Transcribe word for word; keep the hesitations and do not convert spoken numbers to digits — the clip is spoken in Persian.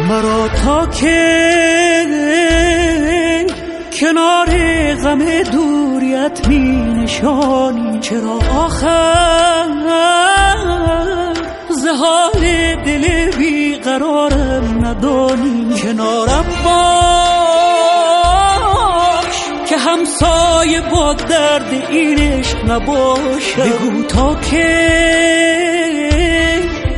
مرا تا که کنار غم دوریت می نشانی، چرا آخر ز حال دل بیقرارم ندانی؟ کنارم باش که همسایه با درد این عشق نباشد. بگو تا که